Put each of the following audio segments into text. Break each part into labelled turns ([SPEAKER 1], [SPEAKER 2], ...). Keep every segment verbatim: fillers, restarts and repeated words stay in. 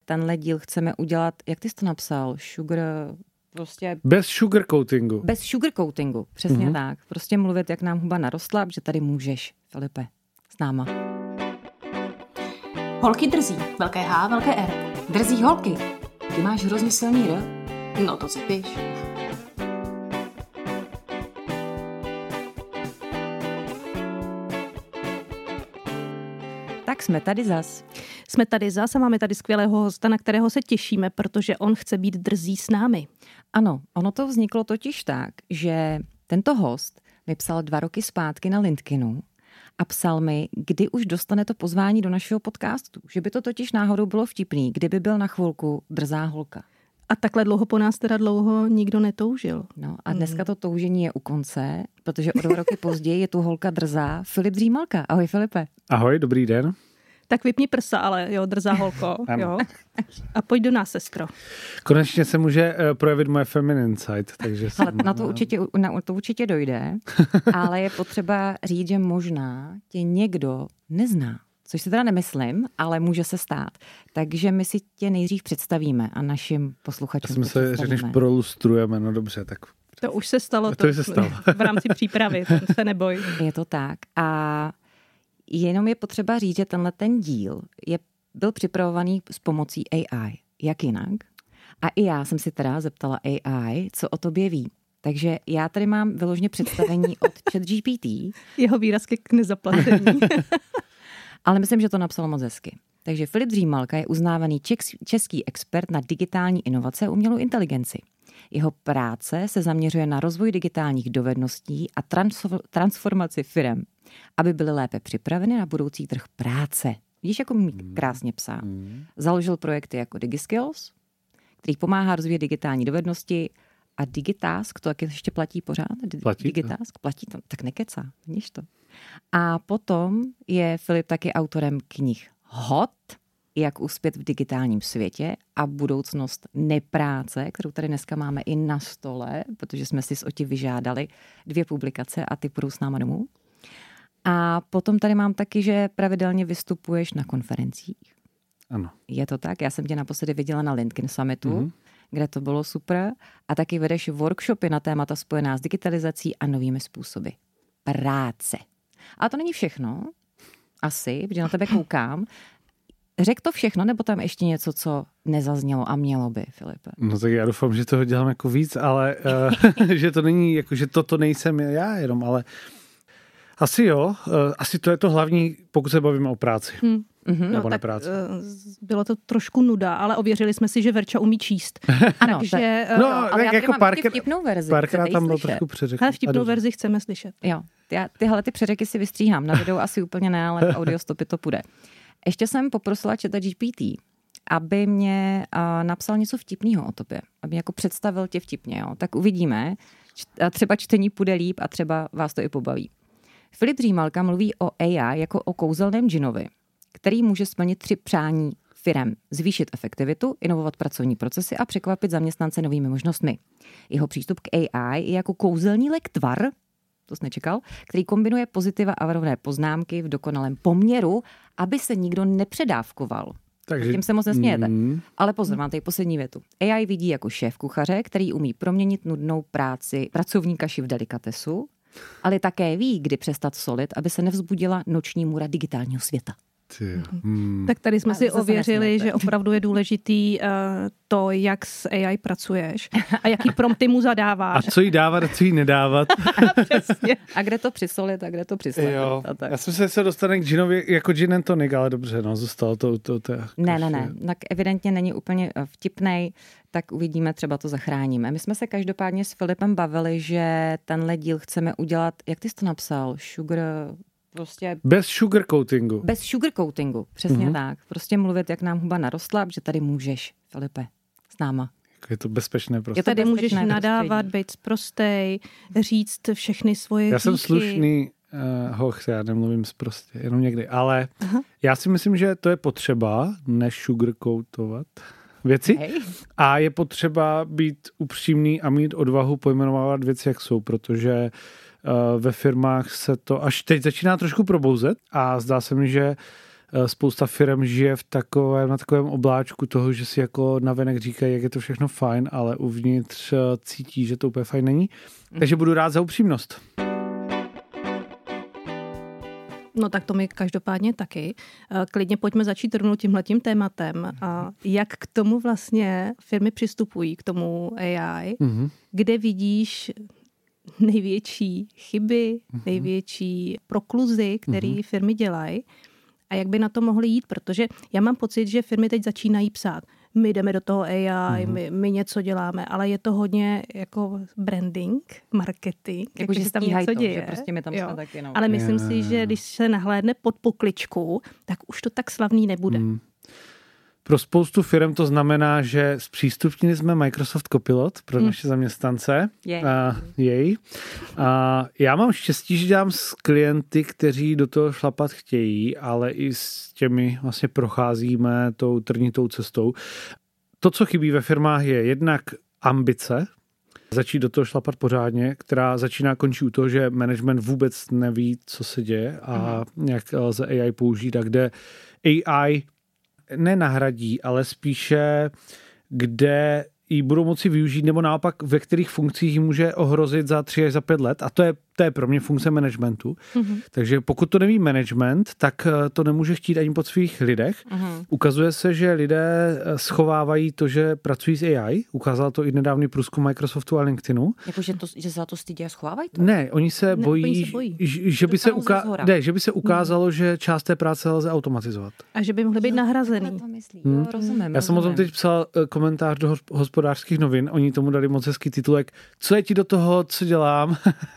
[SPEAKER 1] Tenhle díl chceme udělat, jak ty jsi to napsal, sugar... Prostě
[SPEAKER 2] bez sugarcoatingu.
[SPEAKER 1] Bez sugarcoatingu, přesně
[SPEAKER 2] Mhm.
[SPEAKER 1] tak. Prostě mluvit, jak nám huba narostla, že tady můžeš, Filipe, s náma.
[SPEAKER 3] Holky drzí. Velké H, velké R. Drzí holky. Ty máš hrozně silný R. No to cepíš.
[SPEAKER 1] Tak jsme tady zas.
[SPEAKER 4] Jsme tady zas a máme tady skvělého hosta, na kterého se těšíme, protože on chce být drzý s námi.
[SPEAKER 1] Ano, ono to vzniklo totiž tak, že tento host mi psal dva roky zpátky na LinkedInu a psal mi, kdy už dostane to pozvání do našeho podcastu. Že by to totiž náhodou bylo vtipný, kdyby byl na chvilku drzá holka.
[SPEAKER 4] A takhle dlouho po nás teda dlouho nikdo netoužil.
[SPEAKER 1] No a dneska to toužení je u konce, protože o dva roky později je tu holka drzá Filip Dřímalka. Ahoj Filipe.
[SPEAKER 2] Ahoj, dobrý den.
[SPEAKER 4] Tak vypni prsa, ale jo, drzá holko. Jo. A pojď do nás, sestro.
[SPEAKER 2] Konečně se může uh, projevit moje feminine side, takže
[SPEAKER 1] Ale
[SPEAKER 2] jsem,
[SPEAKER 1] na to určitě, na to určitě dojde, ale je potřeba říct, že možná tě někdo nezná. Což si teda nemyslím, ale může se stát. Takže my si tě nejdřív představíme a našim posluchačům
[SPEAKER 2] jsme se, že než prolustrujeme, no dobře, tak...
[SPEAKER 4] To už se stalo.
[SPEAKER 2] To,
[SPEAKER 4] to
[SPEAKER 2] to se stalo.
[SPEAKER 4] V rámci přípravy, to se neboj.
[SPEAKER 1] Je to tak. A jenom je potřeba říct, že tenhle ten díl je, byl připravovaný s pomocí A I. Jak jinak? A i já jsem si teda zeptala A I, co o tobě ví. Takže já tady mám vyloženě představení od ChatGPT.
[SPEAKER 4] Jeho výrazky k nezaplacení.
[SPEAKER 1] Ale myslím, že to napsalo moc hezky. Takže Filip Dřímalka je uznávaný český expert na digitální inovace a umělou inteligenci. Jeho práce se zaměřuje na rozvoj digitálních dovedností a transformaci firem, aby byly lépe připraveny na budoucí trh práce. Vidíš, jako mi krásně psá. Založil projekty jako DigiSkills, který pomáhá rozvíjet digitální dovednosti, a Digitask, to taky ještě platí pořád?
[SPEAKER 2] Platí
[SPEAKER 1] Digitask, platí to, tak nekecá, vidíš to. A potom je Filip taky autorem knih Hot, jak uspět v digitálním světě a budoucnost nepráce, kterou tady dneska máme i na stole, protože jsme si s Oti vyžádali dvě publikace a ty půjdou s náma domů. A potom tady mám taky, že pravidelně vystupuješ na konferencích.
[SPEAKER 2] Ano.
[SPEAKER 1] Je to tak? Já jsem tě naposledy viděla na LinkedIn Summitu, mm-hmm. kde to bylo super. A taky vedeš workshopy na témata spojená s digitalizací a novými způsoby práce. A to není všechno. Asi, protože na tebe koukám. Řek to všechno, nebo tam ještě něco, co nezaznělo a mělo by, Filipe?
[SPEAKER 2] No tak já doufám, že toho dělám jako víc, ale uh, že to není, jako že toto nejsem já jenom, ale asi jo, uh, asi to je to hlavní, pokud se bavíme o práci. Hmm.
[SPEAKER 4] Mm-hmm.
[SPEAKER 2] Nebo
[SPEAKER 4] no,
[SPEAKER 2] na
[SPEAKER 4] tak
[SPEAKER 2] práci.
[SPEAKER 4] Uh, bylo to trošku nuda, ale ověřili jsme si, že Verča umí číst.
[SPEAKER 1] Ano,
[SPEAKER 4] takže,
[SPEAKER 1] tak,
[SPEAKER 4] uh,
[SPEAKER 1] no, ale já
[SPEAKER 2] jako
[SPEAKER 1] mám
[SPEAKER 2] párkrát,
[SPEAKER 1] vtipnou verzi.
[SPEAKER 2] Párkrát tam bylo trošku přeřek.
[SPEAKER 4] Ale vtipnou verzi chceme slyšet.
[SPEAKER 1] Jo, já tyhle ty přeřeky si vystříhám. Na videu asi úplně ne, ale v audiostopy to půjde. Ještě jsem poprosila ChatGPT, aby mě uh, napsal něco vtipného o tobě. Aby jako představil tě vtipně. Jo. Tak uvidíme. Č- třeba čtení půjde líp a třeba vás to i pobaví. Filip Dřímalka mluví o A I jako o kouzelném džinovi, který může splnit tři přání firem. Zvýšit efektivitu, inovovat pracovní procesy a překvapit zaměstnance novými možnostmi. Jeho přístup k A I je jako kouzelný lektvar, to jsi nečekal, který kombinuje pozitiva a varovné poznámky v dokonalém poměru, aby se nikdo nepředávkoval. Takže tím se moc nesmějete. Mm. Ale pozor, mám tady poslední větu. A I vidí jako šéf kuchaře, který umí proměnit nudnou práci, pracovní kaši v delikatesu, ale také ví, kdy přestat solit, aby se nevzbudila noční můra digitálního světa.
[SPEAKER 4] Hmm. Tak tady jsme a si ověřili, nesměte. Že opravdu je důležitý uh, to, jak s A I pracuješ a jaký prompty mu zadáváš.
[SPEAKER 2] A co jí dávat a co jí nedávat.
[SPEAKER 4] Přesně.
[SPEAKER 1] A kde to přisolit a kde to přislepit.
[SPEAKER 2] Já jsem se se dostane k džinovi jako gin and tonic, ale dobře, no, zůstalo to. to, to, to
[SPEAKER 1] ne, ne, ne, tak evidentně není úplně vtipnej, tak uvidíme, třeba to zachráníme. My jsme se každopádně s Filipem bavili, že tenhle díl chceme udělat, jak ty jsi to napsal, sugar... Prostě
[SPEAKER 2] bez sugarcoatingu.
[SPEAKER 1] Bez sugarcoatingu, přesně mm-hmm. tak. Prostě mluvit, jak nám huba narostla, že tady můžeš, Filipe, s náma.
[SPEAKER 2] Je to bezpečné prostě.
[SPEAKER 4] Je tady můžeš nadávat, být sprostej, říct všechny svoje
[SPEAKER 2] Já
[SPEAKER 4] díky.
[SPEAKER 2] jsem slušný uh, hoch, já nemluvím sprostě, jenom někdy, ale Aha. já si myslím, že to je potřeba nesugarcoatovat věci
[SPEAKER 1] Hej.
[SPEAKER 2] a je potřeba být upřímný a mít odvahu pojmenovat věci, jak jsou, protože ve firmách se to až teď začíná trošku probouzet a zdá se mi, že spousta firm žije v takovém, na takovém obláčku toho, že si jako navenek říkají, jak je to všechno fajn, ale uvnitř cítí, že to úplně fajn není. Takže budu rád za upřímnost.
[SPEAKER 4] No tak to mi každopádně taky. Klidně pojďme začít rovnou tímhletím tématem. A jak k tomu vlastně firmy přistupují, k tomu A I, mm-hmm. kde vidíš největší chyby, mm-hmm. největší prokluzy, které mm-hmm. firmy dělají a jak by na to mohly jít, protože já mám pocit, že firmy teď začínají psát. My jdeme do toho A I, mm-hmm. my, my něco děláme, ale je to hodně jako branding, marketing,
[SPEAKER 1] jako, že tam něco
[SPEAKER 4] to, děje.
[SPEAKER 1] Že prostě my tam jsme taky, no.
[SPEAKER 4] Ale myslím yeah. si, že když se nahlédne pod pokličku, tak už to tak slavný nebude. Mm.
[SPEAKER 2] Pro spoustu firm to znamená, že zpřístupnili jsme Microsoft Copilot pro mm. naše zaměstnance.
[SPEAKER 1] Yeah.
[SPEAKER 2] A, jej. A já mám štěstí, že dělám s klienty, kteří do toho šlapat chtějí, ale i s těmi vlastně procházíme tou trnitou cestou. To, co chybí ve firmách, je jednak ambice, začít do toho šlapat pořádně, která začíná končí u toho, že management vůbec neví, co se děje a mm. jak lze A I použít a kde A I nenahradí, ale spíše kde ji budou moci využít, nebo naopak ve kterých funkcích ji může ohrozit za tři až za pět let. A to je, to je pro mě funkce managementu. Mm-hmm. Takže pokud to neví management, tak to nemůže chtít ani po svých lidech. Mm-hmm. Ukazuje se, že lidé schovávají to, že pracují s A I. Ukázal to i nedávný průzkum Microsoftu a LinkedInu.
[SPEAKER 1] Jako, že, to, že za to stydí a schovávají to?
[SPEAKER 2] Ne, oni se ne, bojí, oni se bojí. Že, že, by se uká... ne, že by se ukázalo, mm. že část té práce lze automatizovat.
[SPEAKER 4] A že by mohly být nahrazený.
[SPEAKER 2] Hmm.
[SPEAKER 1] Jo, rozumím,
[SPEAKER 2] Já jsem o tom teď psal komentář do Hospodářských novin. Oni tomu dali moc hezký titulek. Co je ti do toho, co dělám?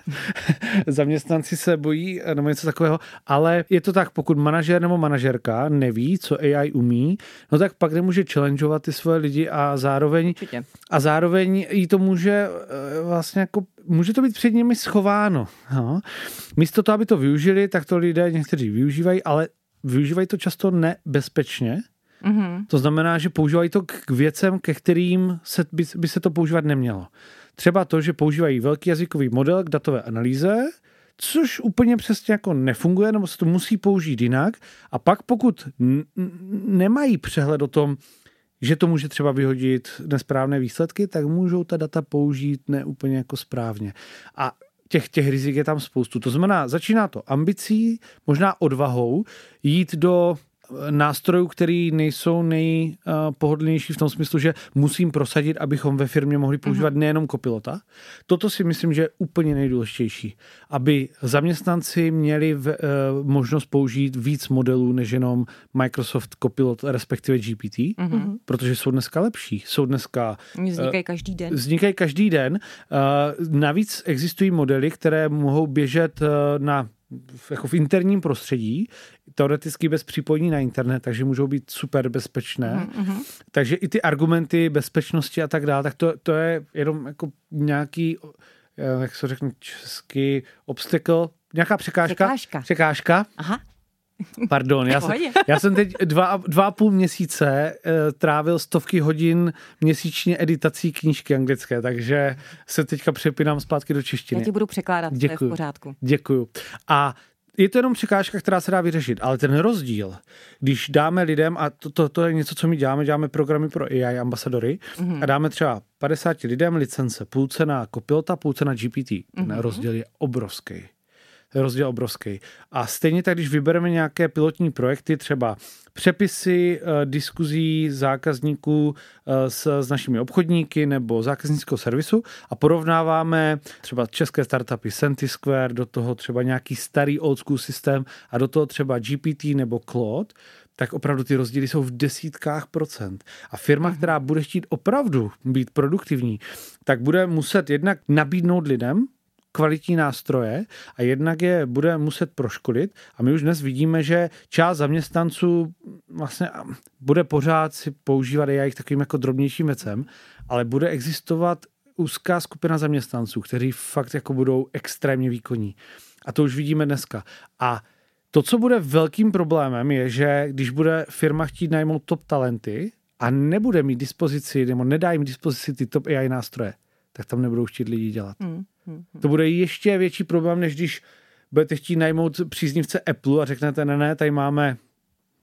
[SPEAKER 2] Zaměstnanci se bojí nebo něco takového, ale je to tak, pokud manažer nebo manažerka neví, co A I umí, no tak pak nemůže challengeovat ty svoje lidi a zároveň
[SPEAKER 1] Určitě.
[SPEAKER 2] a zároveň jí to může vlastně jako může to být před nimi schováno. No. Místo toho, aby to využili, tak to lidé někteří využívají, ale využívají to často nebezpečně. Mm-hmm. To znamená, že používají to k věcem, ke kterým se, by, by se to používat nemělo. Třeba to, že používají velký jazykový model k datové analýze, což úplně přesně jako nefunguje, nebo se to musí použít jinak. A pak pokud n- nemají přehled o tom, že to může třeba vyhodit nesprávné výsledky, tak můžou ta data použít neúplně jako správně. A těch, těch rizik je tam spoustu. To znamená, začíná to ambicí, možná odvahou jít do nástrojů, které nejsou nejpohodlnější v tom smyslu, že musím prosadit, abychom ve firmě mohli používat uh-huh. nejenom Copilota. Toto si myslím, že je úplně nejdůležitější. Aby zaměstnanci měli v, uh, možnost použít víc modelů, než jenom Microsoft Copilot, respektive G P T, uh-huh. protože jsou dneska lepší. Jsou dneska...
[SPEAKER 1] Vznikají každý den.
[SPEAKER 2] Vznikají každý den. Uh, navíc existují modely, které mohou běžet uh, na jako v interním prostředí, teoreticky bez připojení na internet, takže můžou být super bezpečné. Mm-hmm. Takže i ty argumenty bezpečnosti a tak dále, tak to, to je jenom jako nějaký, jak se řekne česky, obstacle, nějaká překážka.
[SPEAKER 1] Překážka.
[SPEAKER 2] Překážka.
[SPEAKER 1] Aha.
[SPEAKER 2] Pardon, já jsem, já jsem teď dva, dva a půl měsíce uh, trávil stovky hodin měsíčně editací knížky anglické, takže se teďka přepínám zpátky do češtiny.
[SPEAKER 1] Já ti budu překládat,
[SPEAKER 2] Děkuju.
[SPEAKER 1] to je v pořádku.
[SPEAKER 2] Děkuju. A je to jenom překážka, která se dá vyřešit, ale ten rozdíl, když dáme lidem, a to, to, to je něco, co my děláme, děláme programy pro A I ambasadory mm-hmm. a dáme třeba padesáti lidem licence, půlce na Copilota, půlce na G P T. Ten mm-hmm. rozdíl je obrovský. Rozdíl obrovský. A stejně tak, když vybereme nějaké pilotní projekty, třeba přepisy uh, diskuzí zákazníků uh, s, s našimi obchodníky nebo zákaznického servisu a porovnáváme třeba české startupy Centisquare, do toho třeba nějaký starý old school systém a do toho třeba G P T nebo Claude, tak opravdu ty rozdíly jsou v desítkách procent. A firma, která bude chtít opravdu být produktivní, tak bude muset jednak nabídnout lidem kvalitní nástroje a jednak je bude muset proškolit. A my už dnes vidíme, že část zaměstnanců vlastně bude pořád si používat A I k takovým jako drobnějším věcem, ale bude existovat úzká skupina zaměstnanců, kteří fakt jako budou extrémně výkonní. A to už vidíme dneska. A to, co bude velkým problémem, je, že když bude firma chtít najmout top talenty a nebude mít dispozici, nebo nedá jim dispozici ty top A I nástroje, tak tam nebudou chtít lidi dělat. Hmm. To bude ještě větší problém, než když budete chtít najmout příznivce Apple a řeknete, ne, ne, tady máme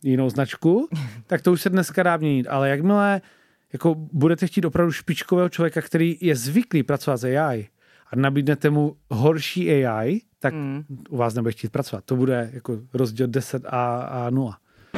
[SPEAKER 2] jinou značku, tak to už se dneska dá měnit. Ale jakmile jako budete chtít opravdu špičkového člověka, který je zvyklý pracovat s A I a nabídnete mu horší A I, tak mm. u vás nebude chtít pracovat. To bude jako rozdíl deset a, a nula.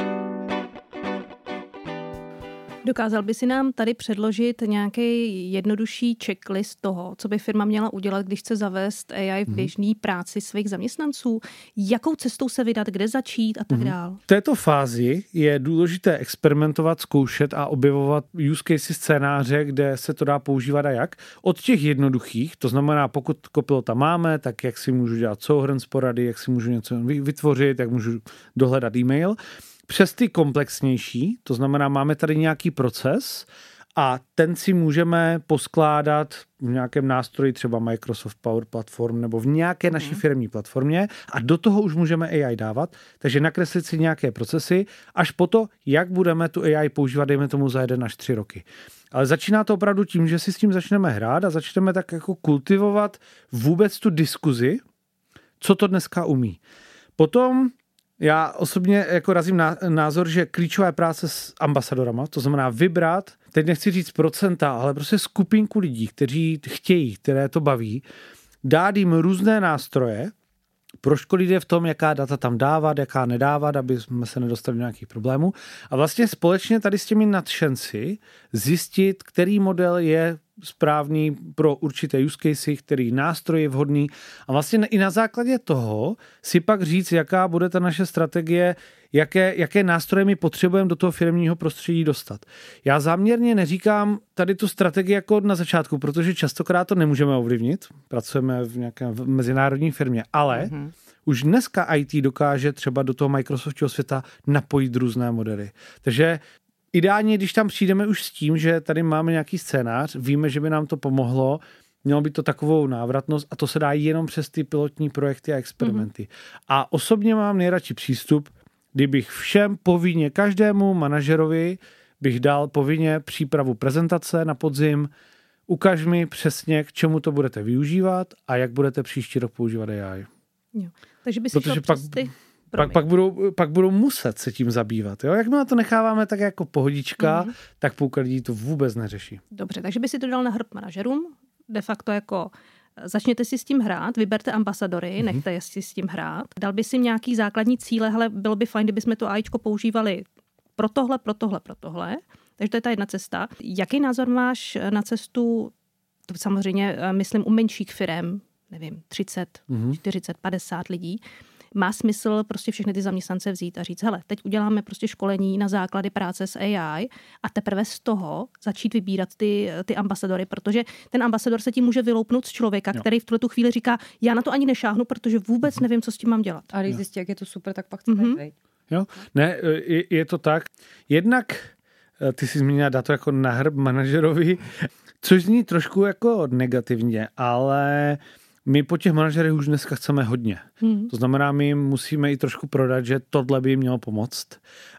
[SPEAKER 4] Dokázal by si nám tady předložit nějaký jednodušší checklist toho, co by firma měla udělat, když chce zavést A I v běžné práci svých zaměstnanců? Jakou cestou se vydat, kde začít a tak dál?
[SPEAKER 2] V této fázi je důležité experimentovat, zkoušet a objevovat use case scénáře, kde se to dá používat a jak. Od těch jednoduchých, to znamená, pokud Copilota máme, tak jak si můžu dělat souhrn z porady, jak si můžu něco vytvořit, jak můžu dohledat e-mail, přes ty komplexnější, to znamená, máme tady nějaký proces a ten si můžeme poskládat v nějakém nástroji, třeba Microsoft Power Platform nebo v nějaké naší firmní platformě a do toho už můžeme A I dávat, takže nakreslit si nějaké procesy až po to, jak budeme tu A I používat, dejme tomu za jeden až tři roky. Ale začíná to opravdu tím, že si s tím začneme hrát a začneme tak jako kultivovat vůbec tu diskuzi, co to dneska umí. Potom já osobně jako razím názor, že klíčová je práce s ambasadorama, to znamená vybrat, teď nechci říct procenta, ale prostě skupinku lidí, kteří chtějí, které to baví, dát jim různé nástroje, proškolit je v tom, jaká data tam dávat, jaká nedávat, aby jsme se nedostali do nějakých problémů a vlastně společně tady s těmi nadšenci zjistit, který model je správný pro určité use case, který nástroj je vhodný a vlastně i na základě toho si pak říct, jaká bude ta naše strategie, jaké, jaké nástroje my potřebujeme do toho firemního prostředí dostat. Já záměrně neříkám tady tu strategii jako na začátku, protože častokrát to nemůžeme ovlivnit, pracujeme v nějaké mezinárodní firmě, ale mm-hmm. už dneska I T dokáže třeba do toho Microsoftového světa napojit různé modely. Takže ideálně, když tam přijdeme už s tím, že tady máme nějaký scénář, víme, že by nám to pomohlo, mělo by to takovou návratnost a to se dá jenom přes ty pilotní projekty a experimenty. Mm-hmm. A osobně mám nejradši přístup, kdybych všem povinně, každému manažerovi bych dal povinně přípravu prezentace na podzim, ukaž mi přesně, k čemu to budete využívat a jak budete příští rok používat A I.
[SPEAKER 4] Jo. Takže by si šel
[SPEAKER 2] pak,
[SPEAKER 4] přes ty...
[SPEAKER 2] Pak, pak, budou, pak budou muset se tím zabývat. Jo? Jakmile to necháváme tak jako pohodička, mm-hmm. tak půlka lidí to vůbec neřeší.
[SPEAKER 4] Dobře, takže by si to dal na hrb manažerům, de facto jako začněte si s tím hrát, vyberte ambasadory, mm-hmm. nechte si s tím hrát. Dal by si nějaký základní cíle, hele, bylo by fajn, kdybychom to AIčko používali pro tohle, pro tohle, pro tohle. Takže to je ta jedna cesta. Jaký názor máš na cestu, to samozřejmě myslím u menších firem, nevím, třicet, mm-hmm. čtyřicet, padesát lidí, má smysl prostě všechny ty zaměstnance vzít a říct, hele, teď uděláme prostě školení na základy práce s A I a teprve z toho začít vybírat ty, ty ambasadory, protože ten ambasador se tím může vyloupnout z člověka, jo. který v tuto chvíli říká, já na to ani nešáhnu, protože vůbec nevím, co s tím mám dělat.
[SPEAKER 1] A když zjistí, jak je to super, tak pak chce
[SPEAKER 4] mm-hmm.
[SPEAKER 1] být.
[SPEAKER 2] Jo, ne, je, je to tak. Jednak ty jsi zmínila dát to jako na hrb manažerovi, což zní trošku jako negativně, ale my po těch manažerech už dneska chceme hodně. Hmm. To znamená, my musíme i trošku prodat, že tohle by jim mělo pomoct.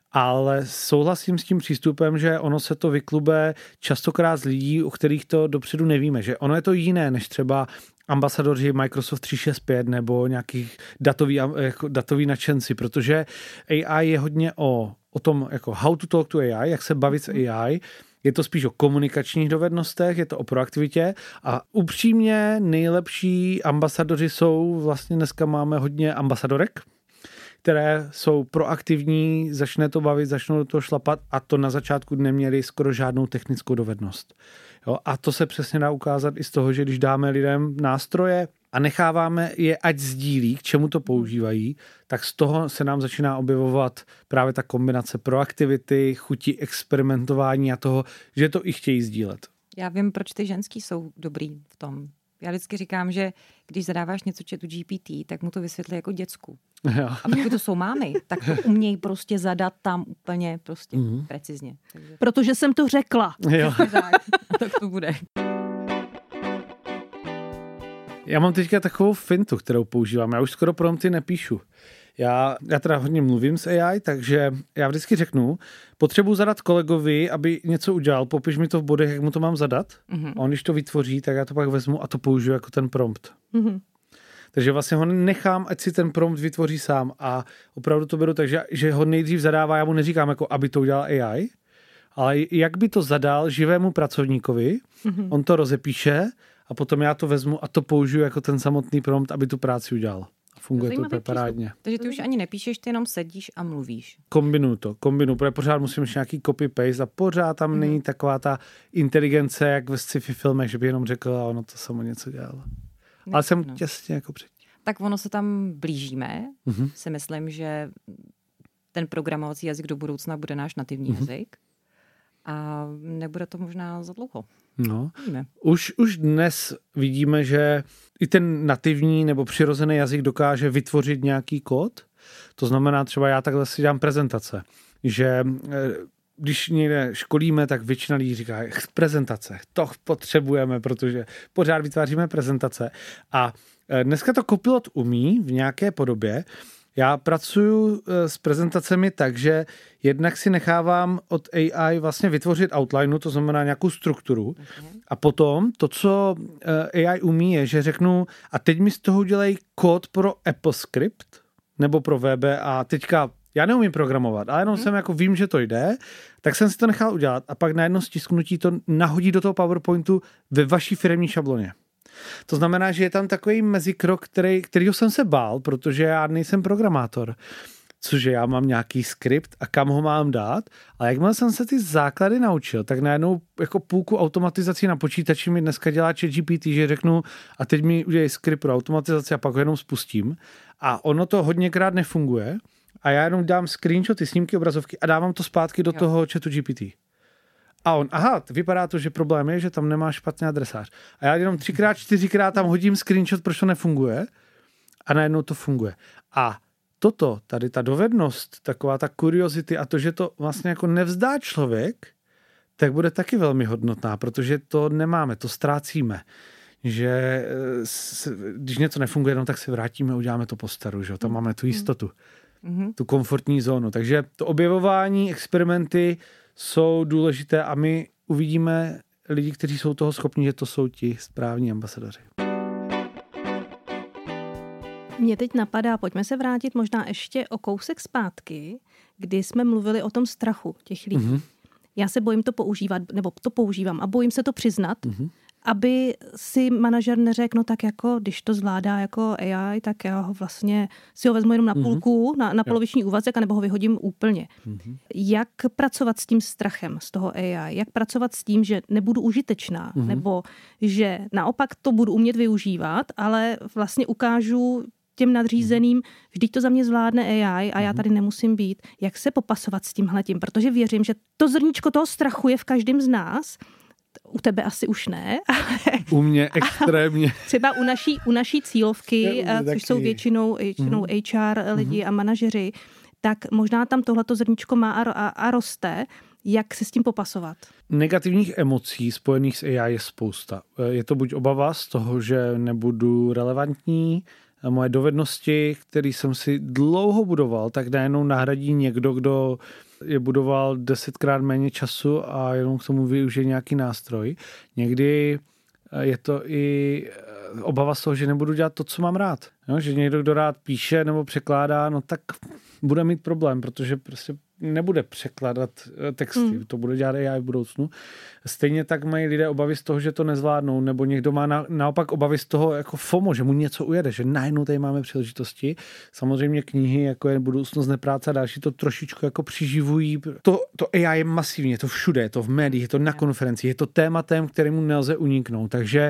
[SPEAKER 2] Ale souhlasím s tím přístupem, že ono se to vyklube častokrát z lidí, o kterých to dopředu nevíme. Že ono je to jiné, než třeba ambasadoři Microsoft tři šest pět nebo nějakých datový, jako datový nadšenci, protože A I je hodně o, o tom, jako how to talk to A I, jak se bavit s A I. Je to spíš o komunikačních dovednostech, je to o proaktivitě a upřímně nejlepší ambasadoři jsou, vlastně dneska máme hodně ambasadorek, které jsou proaktivní, začne to bavit, začnou do toho šlapat a to na začátku neměli skoro žádnou technickou dovednost. Jo, a to se přesně dá ukázat i z toho, že když dáme lidem nástroje a necháváme je, ať sdílí, k čemu to používají, tak z toho se nám začíná objevovat právě ta kombinace proaktivity, chuti experimentování a toho, že to i chtějí sdílet.
[SPEAKER 1] Já vím, proč ty ženský jsou dobrý v tom. Já vždycky říkám, že když zadáváš něco chatu G P T, tak mu to vysvětlí jako děcku. Jo. A pokud to jsou mámy, tak to umějí prostě zadat tam úplně prostě mm-hmm. precizně. Takže...
[SPEAKER 4] Protože jsem to řekla.
[SPEAKER 2] Jo.
[SPEAKER 1] Tak, tak to bude.
[SPEAKER 2] Já mám teďka takovou fintu, kterou používám. Já už skoro prompty nepíšu. Já, já teda hodně mluvím s A I, takže já vždycky řeknu, potřebuji zadat kolegovi, aby něco udělal, popiš mi to v bodech, jak mu to mám zadat. Mm-hmm. A on, když to vytvoří, tak já to pak vezmu a to použiju jako ten prompt. Mm-hmm. Takže vlastně ho nechám, ať si ten prompt vytvoří sám a opravdu to beru tak, že, že ho nejdřív zadává, já mu neříkám, jako aby to udělal A I, ale jak by to zadal živému pracovníkovi, mm-hmm. on to rozepíše a potom já to vezmu a to použiju jako ten samotný prompt, aby tu práci udělal. A funguje to úplně parádně.
[SPEAKER 1] Takže ty už ani nepíšeš, ty jenom sedíš a mluvíš.
[SPEAKER 2] Kombinuju to, kombinuju, protože pořád musím ještě nějaký copy-paste a pořád tam mm-hmm. není taková ta inteligence, jak ve sci-fi filmech, že by jenom řekl, a ono to samo něco dělalo. Ne, ale jsem no. těsně jako předtím.
[SPEAKER 1] Tak ono se tam blížíme. Mm-hmm. Si myslím, že ten programovací jazyk do budoucna bude náš nativní mm-hmm. jazyk. A nebude to možná za dlouho.
[SPEAKER 2] No, už, už dnes vidíme, že i ten nativní nebo přirozený jazyk dokáže vytvořit nějaký kód. To znamená, třeba já takhle si dělám prezentace, že když někde školíme, tak většina lidí říká, prezentace, to potřebujeme, protože pořád vytváříme prezentace. A dneska to Copilot umí v nějaké podobě. Já pracuji s prezentacemi tak, že jednak si nechávám od A I vlastně vytvořit outline, to znamená nějakou strukturu. A potom to, co A I umí, je, že řeknu, a teď mi z toho udělej kód pro AppleScript nebo pro V B A teďka já neumím programovat, ale jenom hmm. jsem jako vím, že to jde, tak jsem si to nechal udělat a pak na jedno stisknutí to nahodí do toho PowerPointu ve vaší firemní šabloně. To znamená, že je tam takový mezikrok, který, kterýho jsem se bál, protože já nejsem programátor. Cože já mám nějaký skript a kam ho mám dát. A jakmile jsem se ty základy naučil, tak najednou jako půlku automatizací na počítači mi dneska dělá ChatGPT, že řeknu a teď mi udělej skript pro automatizaci a pak ho jenom spustím. A ono to hodněkrát nefunguje. A já jenom dám screenshoty, snímky, obrazovky a dávám to zpátky do jo. toho chatu G P T. A on, aha, vypadá to, že problém je, že tam nemá špatný adresář. A já jenom třikrát, čtyřikrát tam hodím screenshot, proč to nefunguje a najednou to funguje. A toto, tady ta dovednost, taková ta kuriozity a to, že to vlastně jako nevzdá člověk, tak bude taky velmi hodnotná, protože to nemáme, to ztrácíme. Že když něco nefunguje, no, tak se vrátíme, uděláme to po staru, že? Tam máme tu jistotu, mm-hmm. tu komfortní zónu. Takže to objevování, experimenty jsou důležité a my uvidíme lidi, kteří jsou toho schopni, že to jsou ti správní ambasadoři.
[SPEAKER 4] Mně teď napadá, pojďme se vrátit možná ještě o kousek zpátky, kdy jsme mluvili o tom strachu těch lidí. Mm-hmm. Já se bojím to používat, nebo to používám a bojím se to přiznat, mm-hmm. aby si manažer neřekl, no tak jako, když to zvládá jako A I, tak já ho vlastně si ho vezmu jenom na půlku, mm-hmm. na, na poloviční úvazek, anebo ho vyhodím úplně. Mm-hmm. Jak pracovat s tím strachem z toho A I? Jak pracovat s tím, že nebudu užitečná, mm-hmm. nebo že naopak to budu umět využívat, ale vlastně ukážu těm nadřízeným, vždyť to za mě zvládne A I a já tady nemusím být. Jak se popasovat s tímhletím? Protože věřím, že to zrníčko toho strachu je v každém z nás. U tebe asi už ne.
[SPEAKER 2] U mě extrémně.
[SPEAKER 4] Třeba u naší, u naší cílovky, což taky. Jsou většinou, většinou mm-hmm. H R lidi mm-hmm. a manažeři, tak možná tam tohleto zrníčko má a, a, a roste. Jak se s tím popasovat?
[SPEAKER 2] Negativních emocí spojených s A I je spousta. Je to buď obava z toho, že nebudu relevantní, moje dovednosti, které jsem si dlouho budoval, tak najednou nahradí někdo, kdo je budoval desetkrát méně času a jenom k tomu využije nějaký nástroj. Někdy je to i obava z toho, že nebudu dělat to, co mám rád. Jo, že někdo, kdo rád píše nebo překládá, no tak bude mít problém, protože prostě nebude překládat texty, hmm. to bude dělat A I v budoucnu. Stejně tak mají lidé obavy z toho, že to nezvládnou, nebo někdo má na, naopak obavy z toho jako FOMO, že mu něco ujede, že najednou tady máme příležitosti. Samozřejmě knihy, jako je Budoucnost nepráce a další, to trošičku jako přiživují. To, to A I je masivně, je to všude, je to v médiích, je to na konferencích, je to tématem, kterému nelze uniknout. Takže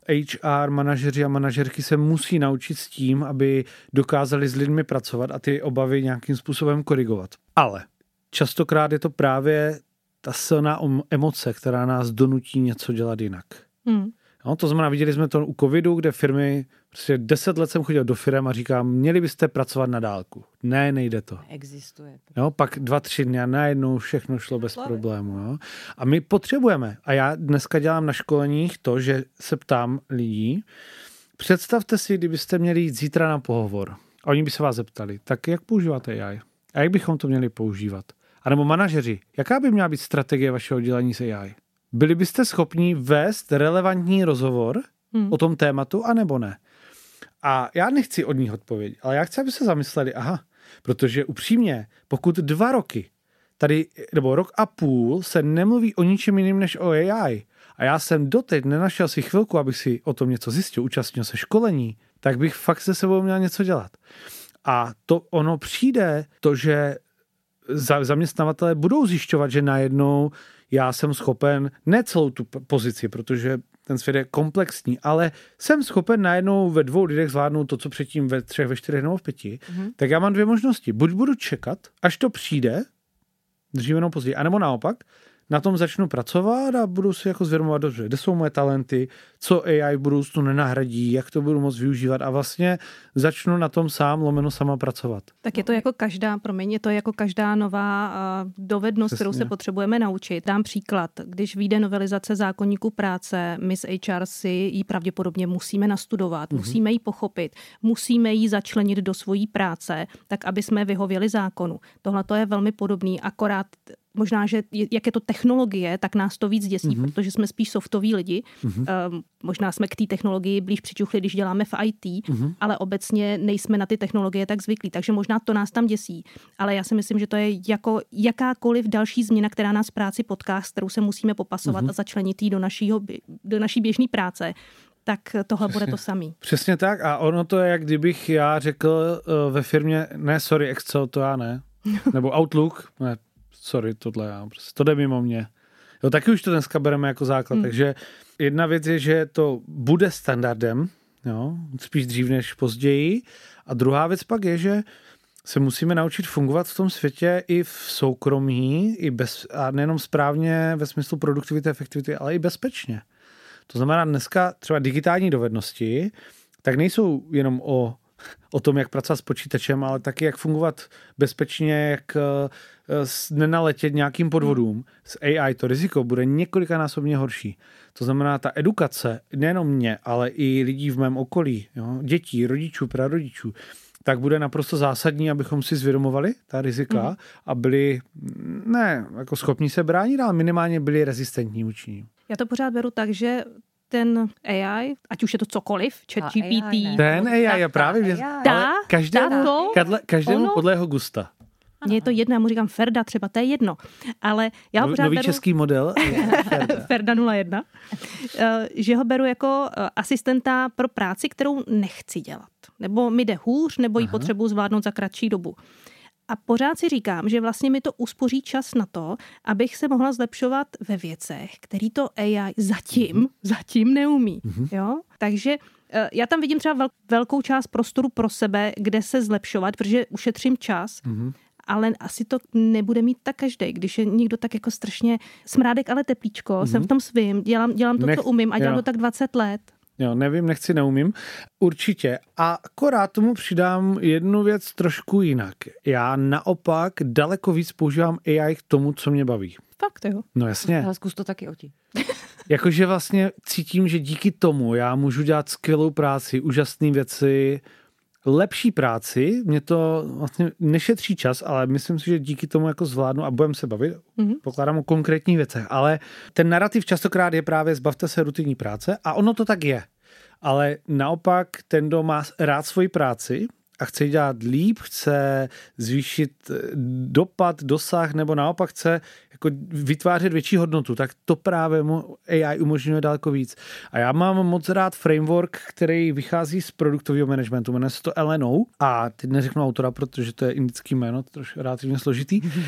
[SPEAKER 2] H R, manažeři a manažerky se musí naučit s tím, aby dokázali s lidmi pracovat a ty obavy nějakým způsobem korigovat. Ale častokrát je to právě ta silná emoce, která nás donutí něco dělat jinak. Hmm. No, to znamená, viděli jsme to u covidu, kde firmy, prostě deset let jsem chodil do firem a říkám, měli byste pracovat na dálku. Ne, nejde to.
[SPEAKER 1] Existuje.
[SPEAKER 2] Jo, pak dva, tři dny a najednou všechno šlo bez Slavě. problému. Jo. A my potřebujeme. A já dneska dělám na školeních to, že se ptám lidí, představte si, kdybyste měli jít zítra na pohovor a oni by se vás zeptali, tak jak používáte A I? A jak bychom to měli používat? A nebo manažeři, jaká by měla být strategie vašeho dělení s A I? Byli byste schopni vést relevantní rozhovor hmm. o tom tématu, anebo ne? A já nechci od nich odpověď, ale já chci, aby se zamysleli, aha, protože upřímně, pokud dva roky tady, nebo rok a půl se nemluví o ničem jiným než o A I a já jsem doteď nenašel si chvilku, abych si o tom něco zjistil, účastnil se školení, tak bych fakt se sebou měl něco dělat. A to ono přijde, to, že zaměstnavatelé budou zjišťovat, že najednou já jsem schopen, ne celou tu pozici, protože ten svět je komplexní, ale jsem schopen najednou ve dvou lidech zvládnout to, co předtím ve třech, ve čtyřech nebo v pěti, mm-hmm. tak já mám dvě možnosti. Buď budu čekat, až to přijde, dříve nebo později, anebo naopak, na tom začnu pracovat a budu si jako zvědomovat dobře, kde jsou moje talenty, co A I v budoucnu nenahradí, jak to budu moct využívat a vlastně začnu na tom sám, lomeno sama pracovat.
[SPEAKER 4] Tak je to jako každá, promiň, je to jako každá nová uh, dovednost, Přesně. kterou se potřebujeme naučit. Dám příklad, když vyjde novelizace zákoníku práce, my z H R si ji pravděpodobně musíme nastudovat, mm-hmm. musíme ji pochopit, musíme ji začlenit do svojí práce, tak aby jsme vyhověli zákonu. Tohle to je velmi podobný, akorát možná, že jak je to technologie, tak nás to víc děsí, mm-hmm. protože jsme spíš softoví lidi. Mm-hmm. Um, možná jsme k té technologii blíž přičuchli, když děláme v I T, mm-hmm. ale obecně nejsme na ty technologie tak zvyklí, takže možná to nás tam děsí. Ale já si myslím, že to je jako jakákoliv další změna, která nás v práci potká, s kterou se musíme popasovat mm-hmm. a začlenit ji do, našího, do naší běžné práce. Tak tohle
[SPEAKER 2] Přesně.
[SPEAKER 4] bude to samý.
[SPEAKER 2] Přesně tak a ono to je, jak kdybych já řekl uh, ve firmě, ne, sorry, Excel, to já ne. Nebo Outlook, ne, sorry, tohle já, prostě to jde mimo mě. Jo, taky už to dneska bereme jako základ, hmm. takže jedna věc je, že to bude standardem, jo, spíš dřív než později, a druhá věc pak je, že se musíme naučit fungovat v tom světě i v soukromí, i bez, a nejenom správně ve smyslu produktivity, efektivity, ale i bezpečně. To znamená dneska třeba digitální dovednosti, tak nejsou jenom o, o tom, jak pracovat s počítačem, ale taky jak fungovat bezpečně, jak nenaletět nějakým podvodům. S A I to riziko bude několikanásobně horší. To znamená, ta edukace, nejenom mě, ale i lidí v mém okolí, jo, dětí, rodičů, prarodičů, tak bude naprosto zásadní, abychom si zvědomovali ta rizika mm. a byli, ne jako schopni se bránit, ale minimálně byli rezistentní vůči nim.
[SPEAKER 4] Já to pořád beru tak, že ten A I, ať už je to cokoliv, ChatGPT.
[SPEAKER 2] Ten A I je právě,
[SPEAKER 4] ta,
[SPEAKER 2] každému,
[SPEAKER 4] tato,
[SPEAKER 2] kadle, každému
[SPEAKER 4] ono,
[SPEAKER 2] podle jeho gusta.
[SPEAKER 4] Mně je to jedno, já mu říkám Ferda třeba, to je jedno. Ale já ho
[SPEAKER 2] No,
[SPEAKER 4] pořád
[SPEAKER 2] nový
[SPEAKER 4] beru,
[SPEAKER 2] český model. Ferda.
[SPEAKER 4] Ferda nula jedna. Že ho beru jako asistenta pro práci, kterou nechci dělat. Nebo mi jde hůř, nebo ji potřebuji zvládnout za kratší dobu. A pořád si říkám, že vlastně mi to uspoří čas na to, abych se mohla zlepšovat ve věcech, který to A I zatím, mm-hmm. zatím neumí. Mm-hmm. Jo? Takže já tam vidím třeba velkou část prostoru pro sebe, kde se zlepšovat, protože ušetřím čas, mm-hmm. ale asi to nebude mít tak každý, když je někdo tak jako strašně smrádek, ale teplíčko, mm-hmm. jsem v tom svým, dělám, dělám to, Nech, co umím a dělám jo. to tak dvacet let.
[SPEAKER 2] Jo, nevím, nechci, neumím. Určitě. A akorát tomu přidám jednu věc trošku jinak. Já naopak daleko víc používám A I k tomu, co mě baví.
[SPEAKER 4] Fakt jo.
[SPEAKER 2] No jasně.
[SPEAKER 1] Ale zkus to taky oti.
[SPEAKER 2] Jakože vlastně cítím, že díky tomu já můžu dělat skvělou práci, úžasné věci, lepší práci, mě to vlastně nešetří čas, ale myslím si, že díky tomu jako zvládnu a budeme se bavit, mm-hmm. pokládám o konkrétních věcech, ale ten narrativ častokrát je právě zbavte se rutinní práce a ono to tak je. Ale naopak ten, kdo má rád svoji práci a chce ji dělat líp, chce zvýšit dopad, dosah, nebo naopak chce jako vytvářet větší hodnotu, tak to právě mu A I umožňuje daleko víc. A já mám moc rád framework, který vychází z produktového managementu, jmenuje se to L N O a teď neřeknu autora, protože to je indický jméno, trošku relativně složitý. uh,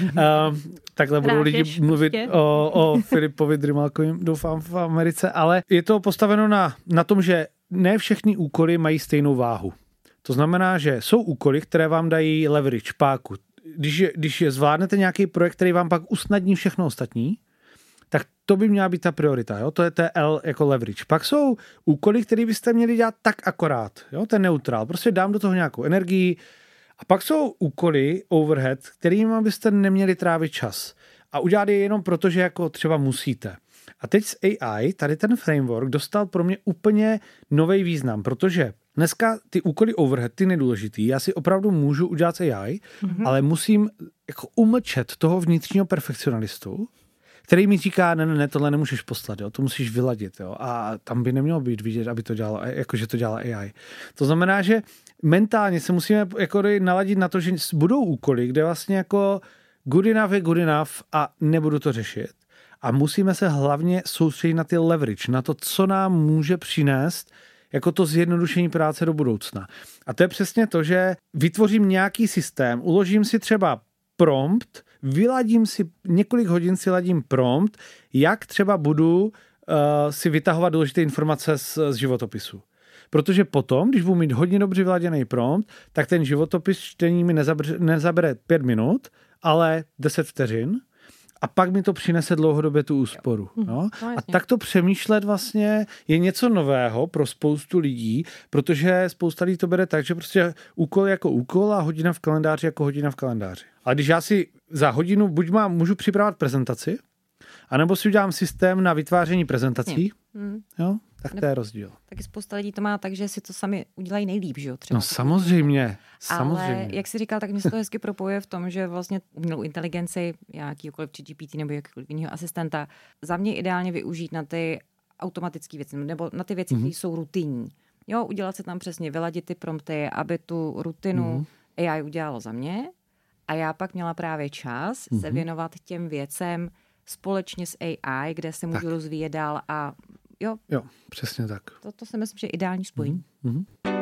[SPEAKER 2] takhle budou lidi mluvit prostě o, o Filipovi Drimalkovým, doufám, v Americe, ale je to postaveno na, na tom, že ne všechny úkoly mají stejnou váhu. To znamená, že jsou úkoly, které vám dají leverage, páku. Když je, když je zvládnete nějaký projekt, který vám pak usnadní všechno ostatní, tak to by měla být ta priorita. Jo? To je T L jako leverage. Pak jsou úkoly, které byste měli dělat tak akorát. Jo? Ten neutrál. Prostě dám do toho nějakou energii. A pak jsou úkoly overhead, kterým byste neměli trávit čas. A udělat je jenom proto, že jako třeba musíte. A teď s A I, tady ten framework dostal pro mě úplně nový význam, protože dneska ty úkoly overhead, ty nedůležitý, já si opravdu můžu udělat A I, mm-hmm. ale musím jako umlčet toho vnitřního perfekcionistu, který mi říká, ne, ne, ne, tohle nemůžeš poslat, jo, to musíš vyladit, jo, a tam by nemělo být vidět, aby to dělalo, jakože to dělá A I. To znamená, že mentálně se musíme jako naladit na to, že budou úkoly, kde vlastně jako good enough je good enough a nebudu to řešit. A musíme se hlavně soustředit na ty leverage, na to, co nám může přinést jako to zjednodušení práce do budoucna. A to je přesně to, že vytvořím nějaký systém, uložím si třeba prompt, vyladím si, několik hodin si ladím prompt, jak třeba budu uh, si vytahovat důležité informace z, z životopisu. Protože potom, když budu mít hodně dobře vyladěný prompt, tak ten životopis čtení mi nezabere, nezabere pět minut, ale deset vteřin. A pak mi to přinese dlouhodobě tu úsporu. No? A tak to přemýšlet vlastně je něco nového pro spoustu lidí, protože spousta lidí to bere tak, že prostě úkol jako úkol a hodina v kalendáři jako hodina v kalendáři. Ale když já si za hodinu buď mám, můžu připravovat prezentaci, anebo si udělám systém na vytváření prezentací, hmm. jo? Tak to je rozdíl.
[SPEAKER 1] Taky spousta lidí to má tak, že si to sami udělají nejlíp, že jo? Třeba
[SPEAKER 2] no samozřejmě, samozřejmě.
[SPEAKER 1] Ale jak jsi říkal, tak mi se to hezky propojuje v tom, že vlastně umělou inteligenci, jakýkoliv G P T nebo jakýkoliv jiného asistenta, za mě ideálně využít na ty automatické věci, nebo na ty věci, mm-hmm. které jsou rutinní. Jo, udělat se tam přesně, vyladit ty prompty, aby tu rutinu mm-hmm. A I udělalo za mě a já pak měla právě čas mm-hmm. se věnovat těm věcem společně s A I, kde se můžu tak. rozvíjet dál a Jo.
[SPEAKER 2] jo, přesně tak.
[SPEAKER 1] To, to si myslím, že je ideální spojení.
[SPEAKER 2] Mm-hmm.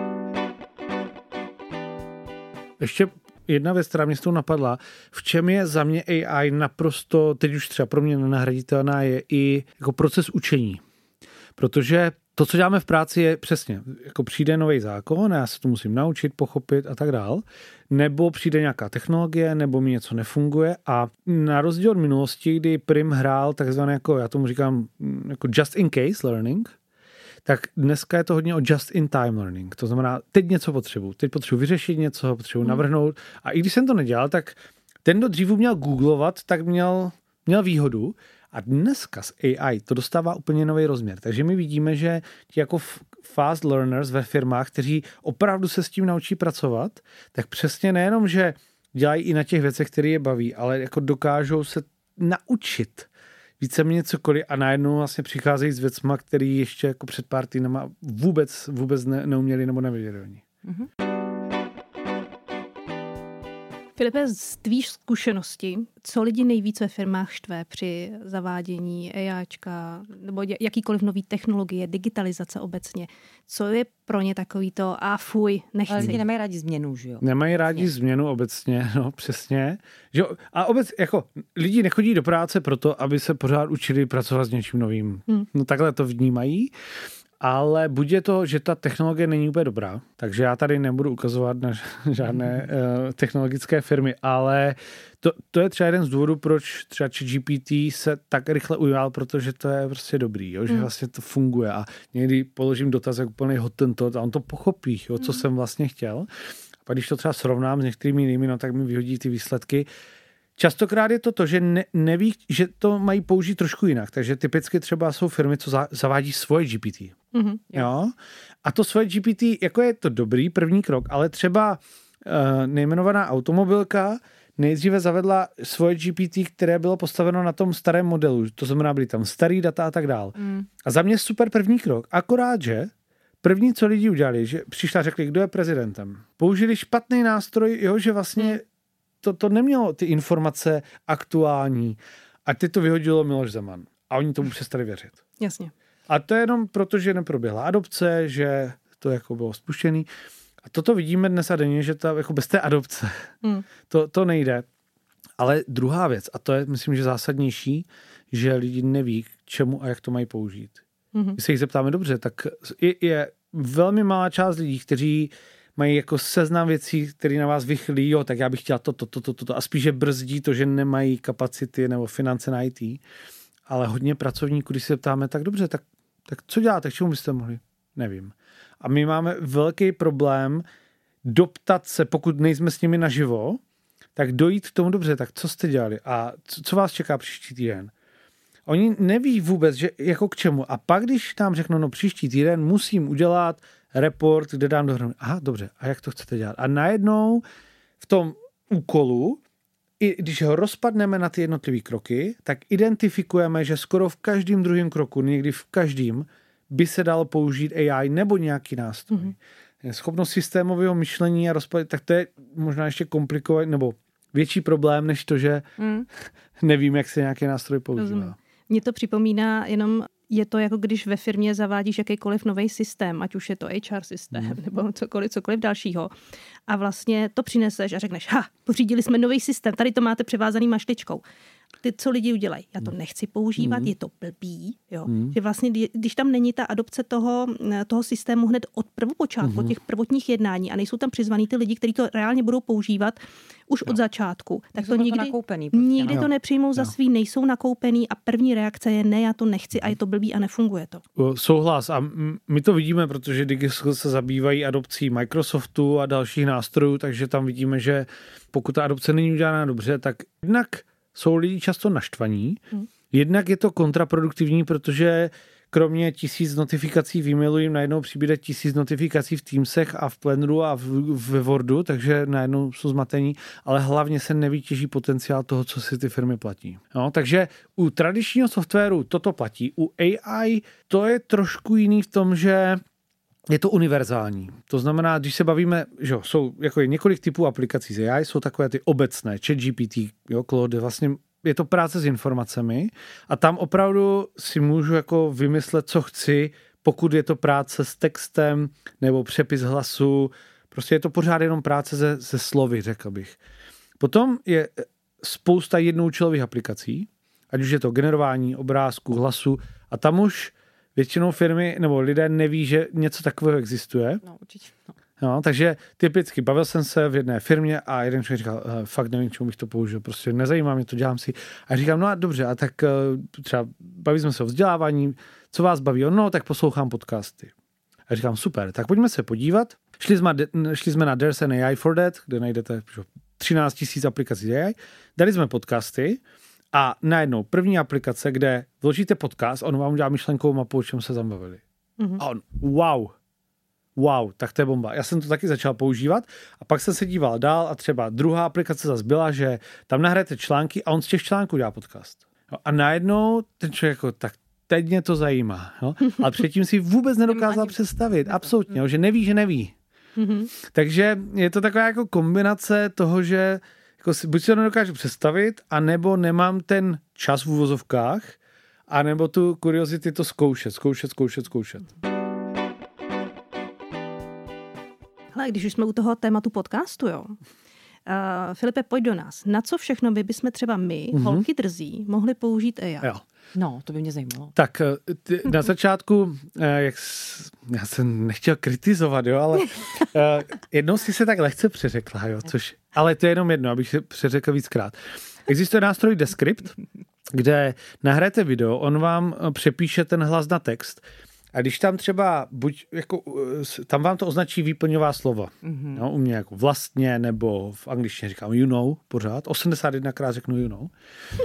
[SPEAKER 2] Ještě jedna věc, která mě s tou napadla, v čem je za mě A I naprosto, teď už třeba pro mě nenahraditelná, je i jako proces učení. Protože to, co děláme v práci, je přesně, jako přijde nový zákon, já se to musím naučit, pochopit a tak dál, nebo přijde nějaká technologie, nebo mi něco nefunguje a na rozdíl od minulosti, kdy Prim hrál takzvané, jako já tomu říkám, jako just in case learning, tak dneska je to hodně o just in time learning. To znamená, teď něco potřebuji, teď potřebuji vyřešit něco, potřebuji hmm. navrhnout a i když jsem to nedělal, tak ten, kdo dřív měl googlovat, tak měl, měl výhodu. A dneska s A I to dostává úplně nový rozměr. Takže my vidíme, že ti jako fast learners ve firmách, kteří opravdu se s tím naučí pracovat, tak přesně nejenom, že dělají i na těch věcech, které je baví, ale jako dokážou se naučit víceméně cokoliv a najednou vlastně přicházejí s věcma, které ještě jako před pár týdnama vůbec, vůbec ne, neuměli nebo nevěděli oni. Mm-hmm.
[SPEAKER 4] Filipe, z tvý zkušenosti, co lidi nejvíc ve firmách štve při zavádění AIčka nebo jakýkoliv nový technologie, digitalizace obecně? Co je pro ně takový to a fuj, nechci?
[SPEAKER 1] Ale lidi nemají rádi změnu, že jo?
[SPEAKER 2] Nemají rádi přesně. změnu obecně, no přesně. Že, a obec, jako lidi nechodí do práce proto, aby se pořád učili pracovat s něčím novým. Hmm. No takhle to vnímají. Ale buď je to, že ta technologie není úplně dobrá, takže já tady nebudu ukazovat na žádné uh, technologické firmy, ale to, to je třeba jeden z důvodů, proč třeba G P T se tak rychle ujal, protože to je prostě dobrý, jo, že mm. vlastně to funguje a někdy položím dotaz jak úplný hottentot a on to pochopí, jo, co mm. jsem vlastně chtěl. A pak když to třeba srovnám s některými jinými, no tak mi vyhodí ty výsledky. Častokrát je to to, že ne, neví, že to mají použít trošku jinak. Takže typicky třeba jsou firmy, co za, zavádí svoje G P T. Mm-hmm. Jo? A to svoje G P T, jako je to dobrý první krok, ale třeba uh, nejmenovaná automobilka nejdříve zavedla svoje G P T, které bylo postaveno na tom starém modelu. To znamená, byly tam starý data a tak dál. Mm. A za mě super první krok. Akorát, že první, co lidi udělali, že přišla a řekli, kdo je prezidentem. Použili špatný nástroj, jo, že vlastně mm. To, to nemělo ty informace aktuální a ty to vyhodilo Miloš Zeman. A oni tomu přestali věřit.
[SPEAKER 4] Jasně.
[SPEAKER 2] A to je jenom proto, že neproběhla adopce, že to jako bylo spuštěný. A toto vidíme dnes a denně, že ta, jako bez té adopce hmm. to, to nejde. Ale druhá věc, a to je myslím, že zásadnější, že lidi neví, k čemu a jak to mají použít. Hmm. Když se jich zeptáme dobře, tak je, je velmi malá část lidí, kteří mají jako seznam věcí, které na vás vychlí, jo, tak já bych chtěla toto, toto, toto a spíše brzdí to, že nemají kapacity nebo finance na I T. Ale hodně pracovníků, když se ptáme, tak dobře, tak, tak co děláte, k čemu byste mohli? Nevím. A my máme velký problém doptat se, pokud nejsme s nimi naživo, tak dojít k tomu dobře, tak co jste dělali a co, co vás čeká příští týden? Oni neví vůbec, že jako k čemu. A pak, když nám řeknou, no příští týden musím udělat report, kde dám dohromady. Aha, dobře, a jak to chcete dělat? A najednou v tom úkolu i když ho rozpadneme na ty jednotlivé kroky, tak identifikujeme, že skoro v každém druhém kroku, někdy v každém, by se dalo použít A I nebo nějaký nástroj. Mm-hmm. Schopnost systémového myšlení a rozpad, tak to je možná ještě komplikovaný, nebo větší problém, než to, že mm. nevím, jak se nějaký nástroj používá.
[SPEAKER 4] Mně to připomíná jenom, je to jako když ve firmě zavádíš jakýkoliv nový systém, ať už je to H R systém mm. nebo cokoliv, cokoliv dalšího. A vlastně to přineseš a řekneš, ha, pořídili jsme nový systém, tady to máte převázaný mašličkou. Ty, co lidi udělají? Já to nechci používat, mm. je to blbý. Jo? Mm. Že vlastně, když tam není ta adopce toho, toho systému hned od prvopočátku, mm. těch prvotních jednání a nejsou tam přizvaný ty lidi, kteří to reálně budou používat už jo. od začátku, tak to nikdy,
[SPEAKER 1] to prostě,
[SPEAKER 4] nikdy
[SPEAKER 1] no.
[SPEAKER 4] to nepřijmou za svý, nejsou nakoupený a první reakce je ne, já to nechci a je to blbý a nefunguje to.
[SPEAKER 2] Souhlas a my to vidíme, protože Digiskills se zabývají adopcí Microsoftu a dalších nástrojů, takže tam vidíme, že pokud ta adopce není udělána dobře, tak jednak jsou lidi často naštvaní. Hmm. Jednak je to kontraproduktivní, protože kromě tisíc notifikací v e-mailu jim najednou přibude tisíc notifikací v Teamsech a v Planneru a v, ve Wordu, takže najednou jsou zmatení, ale hlavně se nevytěží potenciál toho, co si ty firmy platí. No, takže u tradičního softwaru toto platí. U A I to je trošku jiný v tom, že je to univerzální. To znamená, když se bavíme, že jo, jsou jako je několik typů aplikací z A I, jsou takové ty obecné, ChatGPT, jo, Claude, vlastně je to práce s informacemi a tam opravdu si můžu jako vymyslet, co chci, pokud je to práce s textem nebo přepis hlasu, prostě je to pořád jenom práce se, se slovy, řekl bych. Potom je spousta jednoučelových aplikací, ať už je to generování obrázků, hlasu a tam už většinou firmy nebo lidé neví, že něco takového existuje.
[SPEAKER 1] No, určitě. No.
[SPEAKER 2] No, takže typicky bavil jsem se v jedné firmě a jeden člověk říkal, fakt nevím, čemu bych to použil, prostě nezajímá mě to, dělám si. A říkám, no a dobře, a tak třeba baví jsme se o vzdělávání, co vás baví? No, tak poslouchám podcasty. A říkám, super, tak pojďme se podívat. Šli jsme, šli jsme na There's an A I for That, kde najdete třináct tisíc aplikací A I, dali jsme podcasty a najednou první aplikace, kde vložíte podcast, on vám udělá myšlenkovou mapu, o čem se tam bavili. Mm-hmm. A on, wow, wow, tak to je bomba. Já jsem to taky začal používat a pak jsem se díval dál a třeba druhá aplikace zase byla, že tam nahrajete články a on z těch článků dělá podcast. No a najednou ten člověk jako, tak teď mě to zajímá. No? Ale předtím si vůbec nedokázal představit. Absolutně, jo? Že neví, že neví. Mm-hmm. Takže je to taková jako kombinace toho, že jako si, buď si to nedokážu představit, anebo nemám ten čas v uvozovkách, anebo tu kuriozity to zkoušet, zkoušet, zkoušet, zkoušet.
[SPEAKER 4] Hele, když už jsme u toho tématu podcastu, jo. Uh, Filipe, pojď do nás. Na co všechno by bychom třeba my, mm-hmm. holky drzí, mohli použít A I?
[SPEAKER 2] Jo.
[SPEAKER 1] No, to by mě zajímalo.
[SPEAKER 2] Tak ty, na začátku, jak, já jsem nechtěl kritizovat, jo, ale jednou si se tak lehce přeřekla, jo, což, ale to je jenom jedno, abych se přeřekl víckrát. Existuje nástroj Descript, kde nahrajete video, on vám přepíše ten hlas na text a když tam třeba, buď jako, tam vám to označí výplňová slova. Mm-hmm. No, u mě jako vlastně, nebo v angličtině říkám you know, pořád, osmdesát jedna krát řeknu you know. Uh,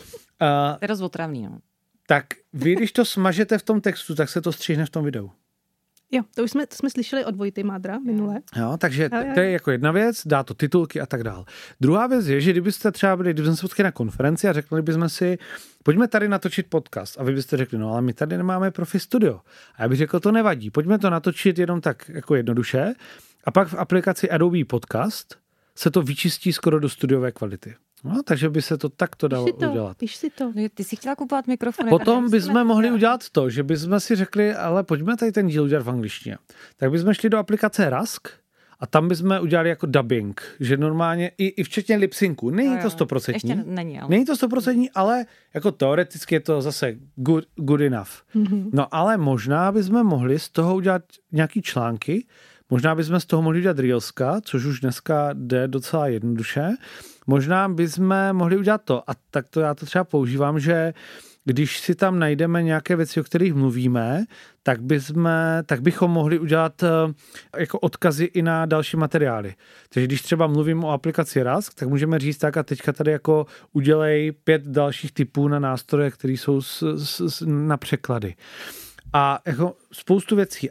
[SPEAKER 1] to je dost otravný, no.
[SPEAKER 2] Tak vy, když to smažete v tom textu, tak se to stříhne v tom videu.
[SPEAKER 4] Jo, to už jsme, to jsme slyšeli od Vojty Mádra minule.
[SPEAKER 2] Jo, takže to je jako jedna věc, dá to titulky a tak dál. Druhá věc je, že kdybyste třeba byli, kdybychom se potkali na konferenci a řekli bychom si, pojďme tady natočit podcast a vy byste řekli, no ale my tady nemáme profi studio. A já bych řekl, to nevadí, pojďme to natočit jenom tak jako jednoduše a pak v aplikaci Adobe Podcast se to vyčistí skoro do studiové kvality. No, takže by se to takto dalo
[SPEAKER 4] to,
[SPEAKER 2] udělat.
[SPEAKER 4] Píš si to.
[SPEAKER 1] No, ty jsi chtěla kupovat mikrofon.
[SPEAKER 2] Potom bychom mohli udělat to, že bychom si řekli, ale pojďme tady ten díl udělat v angličtině. Tak bychom šli do aplikace Rask a tam bychom udělali jako dubbing, že normálně i, i včetně lip-syncu. Není to stoprocentní.
[SPEAKER 1] Ještě není, ale.
[SPEAKER 2] Není to stoprocentní, ale jako teoreticky je to zase good, good enough. Mm-hmm. No ale možná bychom mohli z toho udělat nějaký články, možná bychom z toho mohli udělat reelska, což už dneska jde docela jednoduše. Možná bychom mohli udělat to, a tak to já to třeba používám, že když si tam najdeme nějaké věci, o kterých mluvíme, tak, bychom, tak bychom mohli udělat jako odkazy i na další materiály. Takže když třeba mluvím o aplikaci Rask, tak můžeme říct tak a teďka tady jako udělej pět dalších typů na nástroje, které jsou s, s, s, na překlady. A jako spoustu věcí. A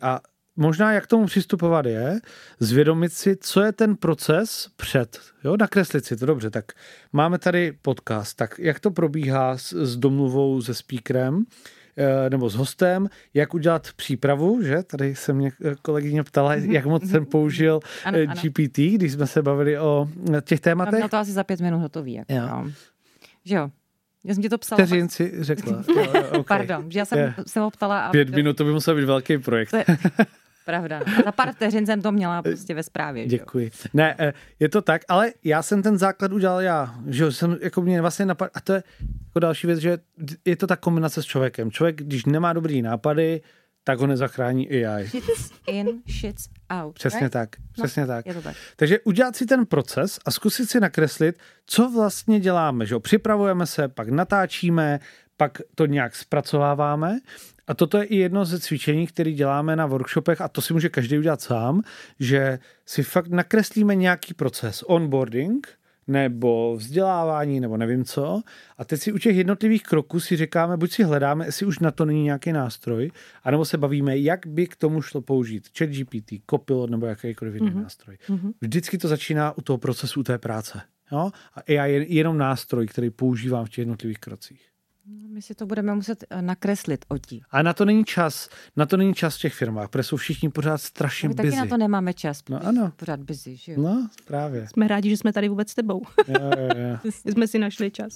[SPEAKER 2] možná jak k tomu přistupovat je, zvědomit si, co je ten proces před, jo, nakreslit si to dobře, tak máme tady podcast, tak jak to probíhá s, s domluvou se speakerem, nebo s hostem, jak udělat přípravu, že? Tady se mě kolegyně ptala, jak moc jsem použil ano, ano. G P T, když jsme se bavili o těch tématech.
[SPEAKER 1] Měl to asi za pět minut hotový. Jako, jo. No. Že jo? Já jsem ti to psala.
[SPEAKER 2] Vteřin si řekla. Jo, okay.
[SPEAKER 1] Pardon, že já jsem yeah. se ho ptala. A
[SPEAKER 2] Pět minut, to by musel být velký projekt.
[SPEAKER 1] Pravda. A za pár vteřin jsem to měla prostě ve zprávě.
[SPEAKER 2] Děkuji. Že? Ne, je to tak, ale já jsem ten základ udělal já. Že jsem jako mě vlastně napad... A to je jako další věc, že je to ta kombinace s člověkem. Člověk, když nemá dobrý nápady, tak ho nezachrání A I.
[SPEAKER 1] Shit's in, shit's out.
[SPEAKER 2] Přesně
[SPEAKER 1] right?
[SPEAKER 2] tak. Přesně
[SPEAKER 1] no,
[SPEAKER 2] tak.
[SPEAKER 1] Je to tak.
[SPEAKER 2] Takže udělat si ten proces a zkusit si nakreslit, co vlastně děláme. Že? Připravujeme se, pak natáčíme, pak to nějak zpracováváme. A toto je i jedno ze cvičení, které děláme na workshopech a to si může každý udělat sám, že si fakt nakreslíme nějaký proces, onboarding nebo vzdělávání nebo nevím co a teď si u těch jednotlivých kroků si říkáme, buď si hledáme, jestli už na to není nějaký nástroj, anebo se bavíme, jak by k tomu šlo použít ChatGPT, Copilot nebo jakýkoliv jiný mm-hmm. nástroj. Vždycky to začíná u toho procesu, u té práce. Jo? A A I je jenom nástroj, který používám v těch jednotlivých krocích.
[SPEAKER 1] My si to budeme muset nakreslit otí.
[SPEAKER 2] A na to není čas. Na to není čas v těch firmách, protože jsou všichni pořád strašně
[SPEAKER 1] my
[SPEAKER 2] busy.
[SPEAKER 1] Taky na to nemáme čas.
[SPEAKER 2] No ano.
[SPEAKER 1] Pořád busy, že jo?
[SPEAKER 2] No, právě.
[SPEAKER 4] Jsme rádi, že jsme tady vůbec s tebou.
[SPEAKER 2] Jo, jo, jo.
[SPEAKER 4] jsme si našli čas.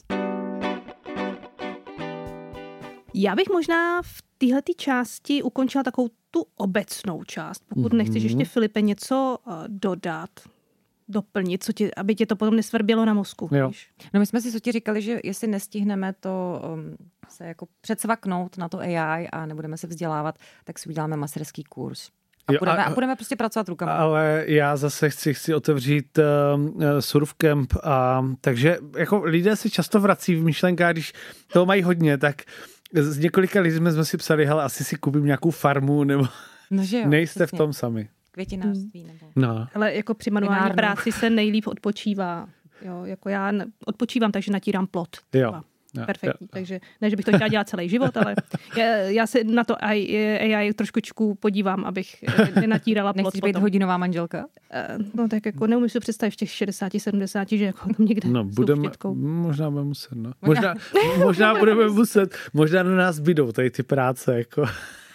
[SPEAKER 4] Já bych možná v téhleté části ukončila takovou tu obecnou část. Pokud mm-hmm. nechceš ještě, Filipe, něco uh, dodat, doplnit, co ti, aby tě to potom nesvrbělo na mozku.
[SPEAKER 2] Jo.
[SPEAKER 1] No my jsme si ti říkali, že jestli nestihneme to um, se jako předsvaknout na to A I a nebudeme se vzdělávat, tak si uděláme masterský kurz. A,
[SPEAKER 2] jo,
[SPEAKER 1] budeme,
[SPEAKER 2] a,
[SPEAKER 1] a budeme prostě pracovat rukama.
[SPEAKER 2] Ale já zase chci, chci otevřít uh, surfcamp a takže jako lidé si často vrací v myšlenkách, když toho mají hodně, tak z několika lidí jsme si psali, hele, asi si koupím nějakou farmu, nebo
[SPEAKER 1] no, že jo,
[SPEAKER 2] nejste
[SPEAKER 1] přesně.
[SPEAKER 2] v tom sami.
[SPEAKER 1] Květinářství nebo...
[SPEAKER 2] No.
[SPEAKER 4] Ale jako při manuální Vinárnu. práci se nejlíp odpočívá. Jo, jako já odpočívám, takže natírám plot.
[SPEAKER 2] Jo.
[SPEAKER 4] Jo, perfektní, jo. Takže ne, že bych to chtěla dělat celý život, ale já, já se na to A I trošku podívám, abych nenatírala plot.
[SPEAKER 1] Nechceš být hodinová manželka?
[SPEAKER 4] No tak jako neumím si představit v těch šedesáti, sedmdesáti, že jako tam někde
[SPEAKER 2] no, budeme, možná budeme muset, no. Možná, možná budeme muset, možná na nás bydou tady ty práce, jako.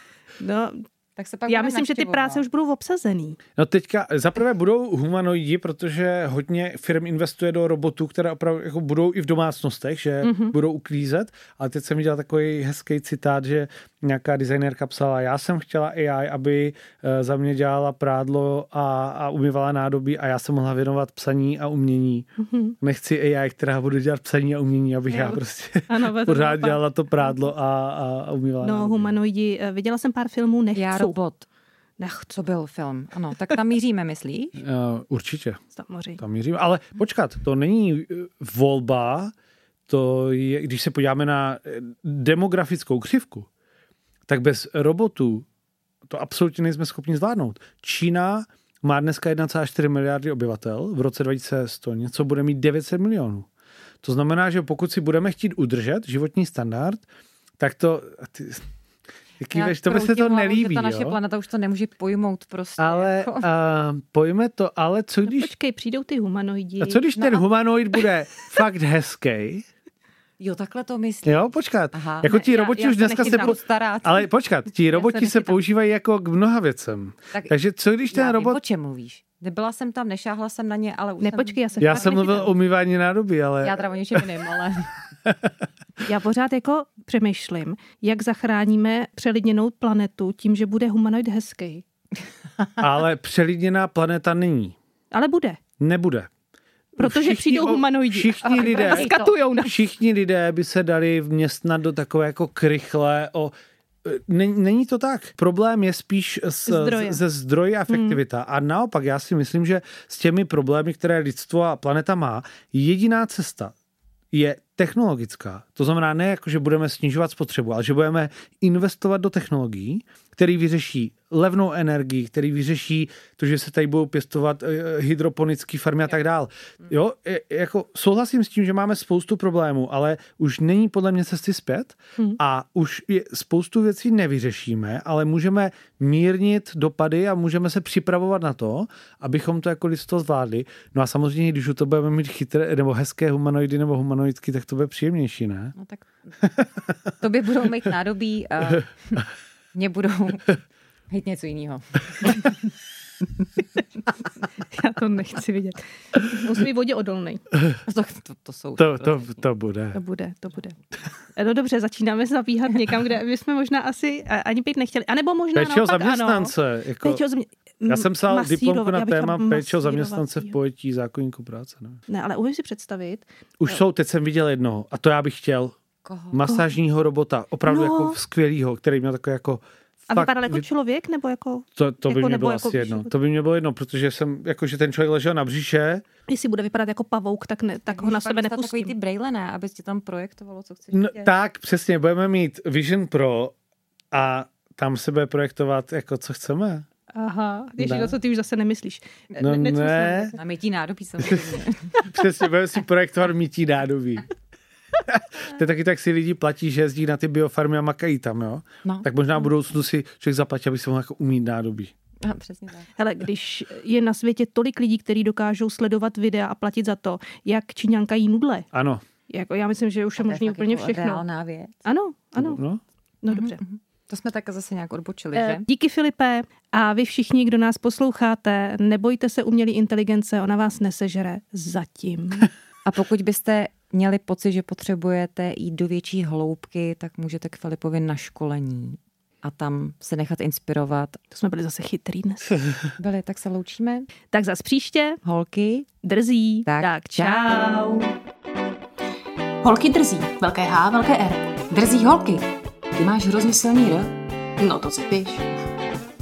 [SPEAKER 4] No, tak se pak já myslím, že ty práce už budou obsazený.
[SPEAKER 2] No teďka zaprvé budou humanoidi, protože hodně firm investuje do robotů, které opravdu jako budou i v domácnostech, že mm-hmm. budou uklízet, ale teď jsem viděl takový hezký citát, že nějaká designérka psala, já jsem chtěla A I, aby za mě dělala prádlo a, a umývala nádobí a já jsem mohla věnovat psaní a umění. Mm-hmm. Nechci A I, která bude dělat psaní a umění, abych jo. já prostě ano, pořád dělala to prádlo a, a umývala
[SPEAKER 4] no,
[SPEAKER 2] nádobí.
[SPEAKER 4] humanoidi, viděla jsem pár filmů, nechci.
[SPEAKER 1] Já robot. Nech, co byl film. Ano, tak tam míříme, myslíš?
[SPEAKER 2] Uh, určitě.
[SPEAKER 4] Samozřejmě.
[SPEAKER 2] Tam míříme, ale počkat, to není volba, to je, když se podíváme na demografickou křivku, tak bez robotů to absolutně nejsme schopni zvládnout. Čína má dneska jedna celá čtyři miliardy obyvatel, v roce dva tisíce sto něco bude mít devět set milionů. To znamená, že pokud si budeme chtít udržet životní standard, tak to... Ty, Kýveš, to by se to hlavu, nelíbí,
[SPEAKER 1] ta naše
[SPEAKER 2] jo?
[SPEAKER 1] planeta už to nemůže pojmout prostě.
[SPEAKER 2] Ale
[SPEAKER 1] jako.
[SPEAKER 2] uh, pojme to, ale co když...
[SPEAKER 4] No počkej, přijdou ty humanoidi.
[SPEAKER 2] A co když
[SPEAKER 1] no
[SPEAKER 2] ten
[SPEAKER 1] a...
[SPEAKER 2] humanoid bude fakt hezký?
[SPEAKER 1] Jo, takhle to myslíš.
[SPEAKER 2] Jo, počkat.
[SPEAKER 1] Aha,
[SPEAKER 2] jako ti
[SPEAKER 1] ne,
[SPEAKER 2] roboti
[SPEAKER 1] já, já
[SPEAKER 2] už dneska se... Po...
[SPEAKER 1] Starat.
[SPEAKER 2] Ale počkat, ti roboti se, se používají jako k mnoha věcem. Tak, Takže co když ten
[SPEAKER 1] já
[SPEAKER 2] robot...
[SPEAKER 1] Vím, o čem mluvíš. Nebyla jsem tam, nešáhla jsem na ně, ale už
[SPEAKER 4] ne,
[SPEAKER 1] jsem...
[SPEAKER 4] počkej, já, se
[SPEAKER 2] já jsem mluvil o umývání nádobí, ale...
[SPEAKER 1] Já teda o něčem jiným, ale...
[SPEAKER 4] Já pořád jako přemýšlím, jak zachráníme přelidněnou planetu tím, že bude humanoid hezký.
[SPEAKER 2] Ale přelidněná planeta není.
[SPEAKER 4] Ale bude.
[SPEAKER 2] Nebude.
[SPEAKER 4] Protože všichni, přijdou humanoidi.
[SPEAKER 2] Všichni lidé,
[SPEAKER 4] skatujou nás.
[SPEAKER 2] Všichni lidé by se dali vměstnat do takové jako krychle o... Není to tak. Problém je spíš s, zdroje. ze zdroje a efektivita. Hmm. A naopak já si myslím, že s těmi problémy, které lidstvo a planeta má, jediná cesta je technologická. To znamená ne jako, že budeme snižovat spotřebu, ale že budeme investovat do technologií, který vyřeší levnou energii, který vyřeší to, že se tady budou pěstovat hydroponické farmy a tak dál. Jo, jako souhlasím s tím, že máme spoustu problémů, ale už není podle mě cesty zpět hmm. a už je, spoustu věcí nevyřešíme, ale můžeme mírnit dopady a můžeme se připravovat na to, abychom to jako lidstvo zvládli. No a samozřejmě, když u to budeme mít chytré nebo hezké humanoidy nebo humanoidky, tak to bude příjemnější, ne?
[SPEAKER 1] No tak to by budou mít nádobí a mě budou hejt něco jiného.
[SPEAKER 4] Já to nechci vidět. Musím být vodě odolnej.
[SPEAKER 1] To, to, to jsou...
[SPEAKER 2] To, to, to bude.
[SPEAKER 4] To bude, to bude. No dobře, začínáme zabíhat někam, kde bychom možná asi ani být nechtěli. A nebo možná
[SPEAKER 2] péče o zaměstnance. Jako,
[SPEAKER 4] péče o zamě...
[SPEAKER 2] Já jsem psal diplomku na téma péče o zaměstnance v pojetí zákoníku práce. Ne?
[SPEAKER 4] ne, ale umím si představit.
[SPEAKER 2] Už jsou, teď jsem viděl jednoho a to já bych chtěl.
[SPEAKER 1] Koho?
[SPEAKER 2] Masážního robota, opravdu no. jako skvělýho, který měl takový jako...
[SPEAKER 4] A vypadal jako člověk, nebo jako...
[SPEAKER 2] To, to by
[SPEAKER 4] jako,
[SPEAKER 2] mě bylo asi
[SPEAKER 4] jako,
[SPEAKER 2] jedno. To by mě bylo jedno, protože jsem, jako, že ten člověk ležel na břiše.
[SPEAKER 4] Jestli bude vypadat jako pavouk, tak, ne, tak, tak ho na sebe nepustím.
[SPEAKER 1] Takový ty brejle, ne? Abys ti tam projektovalo, co chceš
[SPEAKER 2] no,
[SPEAKER 1] vidět.
[SPEAKER 2] Tak, přesně. Budeme mít Vision Pro a tam se bude projektovat, jako co chceme.
[SPEAKER 4] Aha, ještě to, co ty už zase nemyslíš.
[SPEAKER 2] No ne. ne.
[SPEAKER 1] Na mytí nádobí samozřejmě.
[SPEAKER 2] Přesně, budeme si projektovat mytí nádobí. To je taky tak, si lidi platí, že jezdí na ty biofarmy a makají tam, jo?
[SPEAKER 1] No.
[SPEAKER 2] Tak možná v budoucnu si člověk zaplatí, aby se mohl jako umít nádobí.
[SPEAKER 1] No, přesně tak.
[SPEAKER 4] Hele, když je na světě tolik lidí, kteří dokážou sledovat videa a platit za to, jak Číňanka jí nudle.
[SPEAKER 2] Ano.
[SPEAKER 4] Jako, já myslím, že už je možný úplně
[SPEAKER 1] jako
[SPEAKER 4] všechno.
[SPEAKER 1] Reálná věc.
[SPEAKER 4] Ano, ano.
[SPEAKER 2] No,
[SPEAKER 4] no dobře.
[SPEAKER 1] Mm-hmm. To jsme tak zase nějak odbočili,
[SPEAKER 4] eh,
[SPEAKER 1] že?
[SPEAKER 4] Díky, Filipe. A vy všichni, kdo nás posloucháte, nebojte se umělé inteligence, ona vás nesežere zatím.
[SPEAKER 1] A pokud byste měli pocit, že potřebujete jít do větší hloubky, tak můžete k Filipovi na školení a tam se nechat inspirovat.
[SPEAKER 4] To jsme byli zase chytrý dnes.
[SPEAKER 1] Byli, tak se loučíme.
[SPEAKER 4] Tak zas příště.
[SPEAKER 1] Holky.
[SPEAKER 4] Drzí.
[SPEAKER 1] Tak,
[SPEAKER 4] tak čau.
[SPEAKER 3] Holky drzí. Velké H, velké R. Drzí holky. Ty máš hrozně silný R? No to si píš.